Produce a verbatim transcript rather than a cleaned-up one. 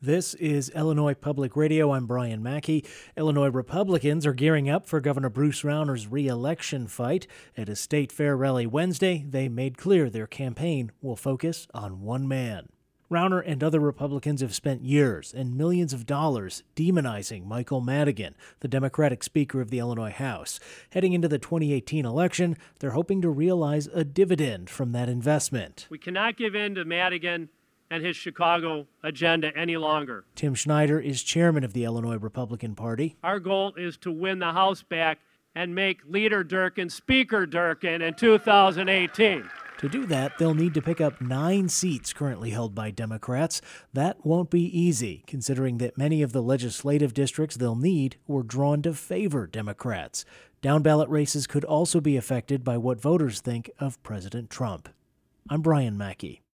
This is Illinois Public Radio. I'm Brian Mackey. Illinois Republicans are gearing up for Governor Bruce Rauner's re-election fight. At a state fair rally Wednesday, they made clear their campaign will focus on one man. Rauner and other Republicans have spent years and millions of dollars demonizing Michael Madigan, the Democratic Speaker of the Illinois House. Heading into the twenty eighteen election, they're hoping to realize a dividend from that investment. We cannot give in to Madigan and his Chicago agenda any longer. Tim Schneider is chairman of the Illinois Republican Party. Our goal is to win the House back and make Leader Durkin Speaker Durkin in two thousand eighteen. To do that, they'll need to pick up nine seats currently held by Democrats. That won't be easy, considering that many of the legislative districts they'll need were drawn to favor Democrats. Down-ballot races could also be affected by what voters think of President Trump. I'm Brian Mackey.